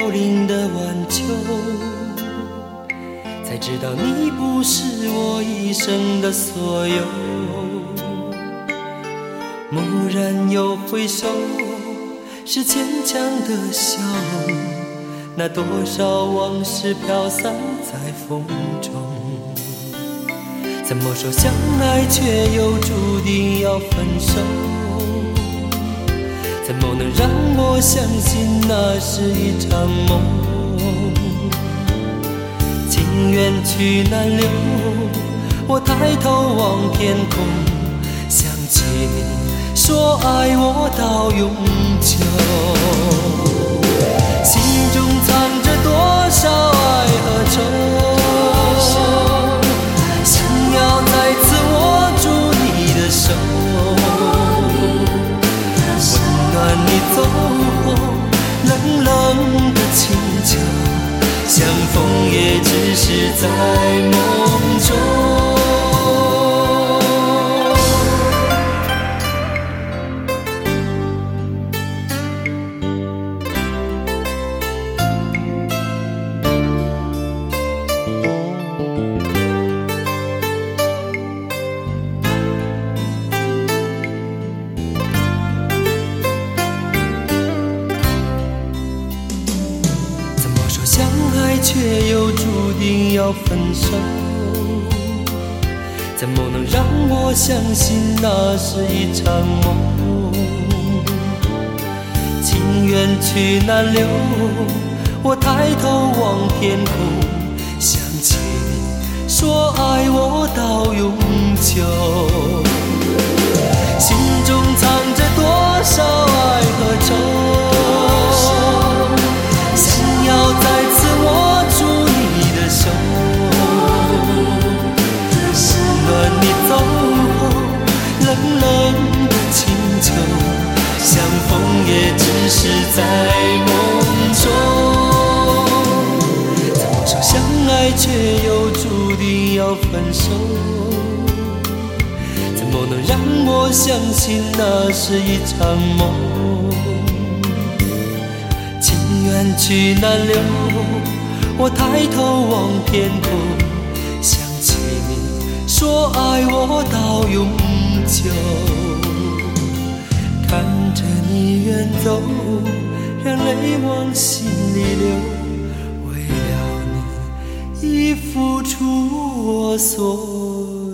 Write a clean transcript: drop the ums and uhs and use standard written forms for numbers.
凋零的晚秋，才知道你不是我一生的所有。蓦然又回首，是坚强的笑，那多少往事飘散在风中。怎么说相爱却又注定要分手？怎么能让我相信那是一场梦？情缘去难留，我抬头望天空，想起你说爱我到永久。心中藏着多少爱和愁，想要再次握住你的手，温暖你走后冷冷的清秋，相逢也只是在梦中。相爱却又注定要分手，怎么能让我相信那是一场梦？情缘去难留，我抬头望天空，想起你说爱我到永久。心中藏着多少爱和愁，想要再次握住你的手，温暖你走后冷冷的清秋，相逢也只是在梦中。怎么说相爱却又注定要分手？怎么能让我相信那是一场梦？情缘去难留，我抬头望天空，想起你说爱我到永久。看着你远走，让泪往心里流，为了你已付出我所有。